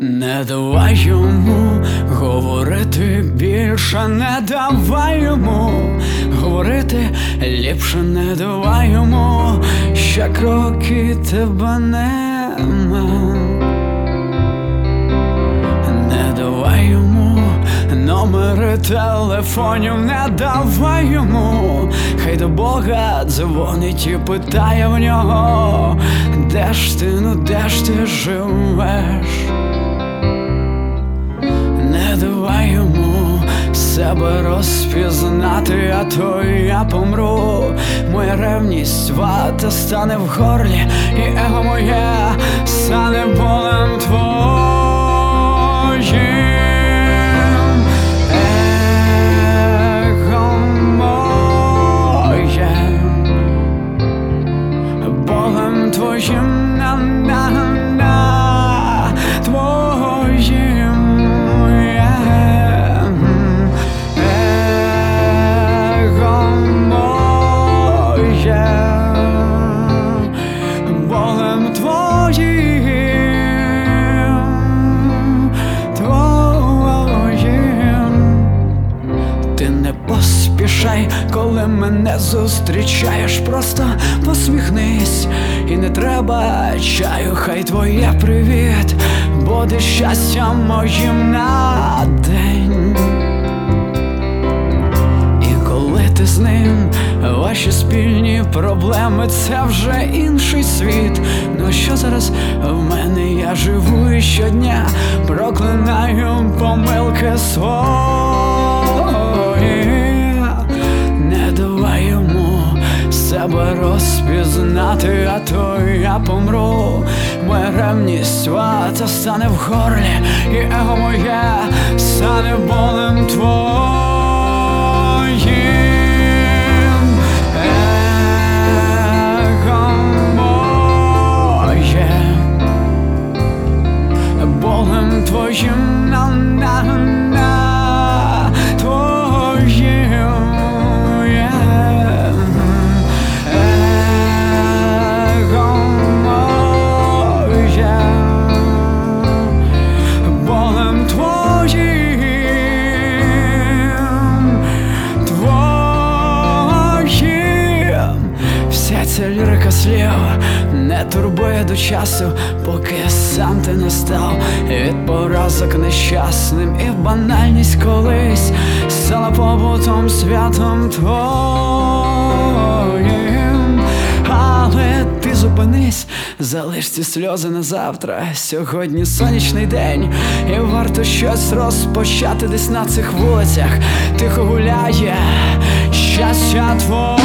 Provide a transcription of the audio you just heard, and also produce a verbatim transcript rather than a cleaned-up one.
Не давай йому говорити більше, не давай йому говорити ліпше, не давай йому ще кроки тебе нема. Не давай йому номери телефонів, не давай йому, хай до Бога дзвонить і питає в нього: де ж ти, ну де ж ти живеш? Не давай йому себе розпізнати, а то я помру. Моя ревність вата стане в горлі, і его моє стане болем твоїм. Его моє болем твоїм, на-на-на твоїм. Болем твоїм, твоїм. Ти не поспішай, коли мене зустрічаєш, просто посміхнись, і не треба чаю, хай твоє привіт буде щастям моїм на день. Ти з ним, ваші спільні проблеми — це вже інший світ. Ну що зараз в мене, я живу і щодня проклинаю помилки свої. Не давай йому себе розпізнати, а то я помру. Моя ревність вата стане в горлі, і его моє стане болем твоїм. Болем твоїм, на-на-на твоїм. Его моє болем твоїм, твоїм. Вся ця лірика слів не турбує до часу, поки сам ти не став від поразок нещасним, і банальність колись стала побутом, святом твоїм. Але ти зупинись, залиш ці сльози на завтра. Сьогодні сонячний день, і варто щось розпочати десь на цих вулицях. Тихо гуляє щастя твоє.